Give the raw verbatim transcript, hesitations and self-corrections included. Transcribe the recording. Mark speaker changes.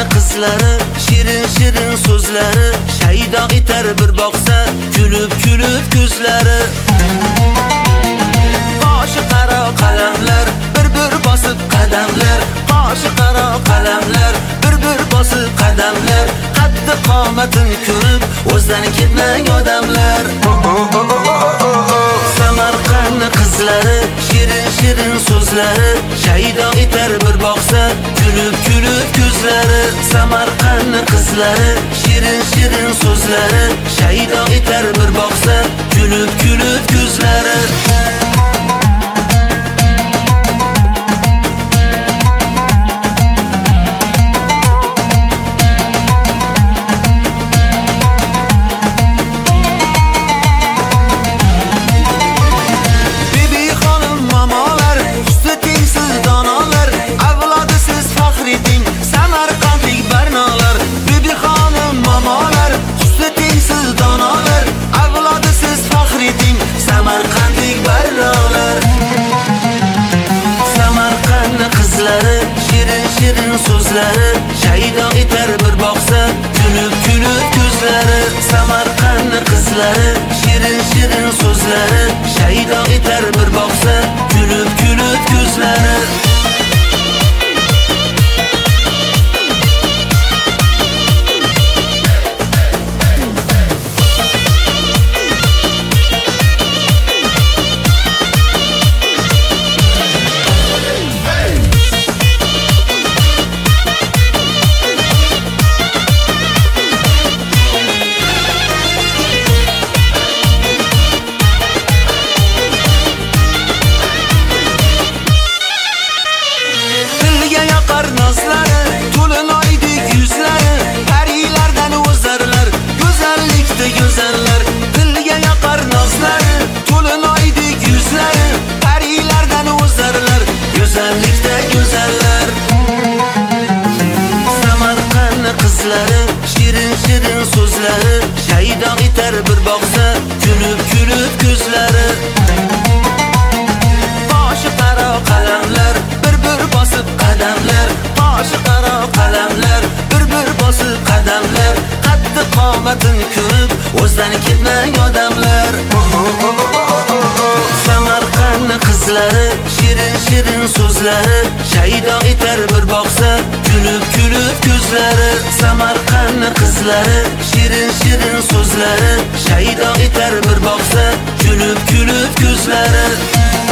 Speaker 1: qizlari, shirin shirin so'zlari, shaydo etar bir boqsa, kulib kulib ko'zlari. Qoshi qaro qalamlar, bir bir bosib qadamlar, qoshi qaro qalamlar, bir bir bosib qadamlar, qaddi qomatin ko'rib, o'zdan ketmang odamlar. Samarqand qizlari, shirin shirin so'zlari, shaydo etar bir boqsa, kulib kulib ko'zlari. Samarqand qizlari, shirin shirin so'zlari, shaydo etar bir boqsa, kulib kulib ko'zlari. Shirin shirin so'zlari, shaydo etar bir boqsa, kulib kulib ko'zlari. Samarqand qizlari, shirin shirin so'zlari, shaydo etar bir boqsa, kulib kulib ko'zlari. Güzeller, dilga yoqar nozlari, to'lin oydek yuzlari, parilardan o'zarlar, go'zallikda go'zallar. Samarqand qizlari, shirin shirin so'zlari, shaydo etar bir boqsa, kulib kulib ko'zlari. Qoshi qaro qalamlar, bir bir bosib qadamlar, qoshi qaro qalamlar, bir bir bosib qadamlar, qaddi qomatin ko'rib, o'zdan ketmang odamlar. Samarqand qizlari, shirin shirin so'zlari, shaydo etar bir boqsa, kulib kulib ko'zlari. Samarqand qizlari, shirin shirin so'zlari, shaydo etar bir boqsa, kulib kulib ko'zlari.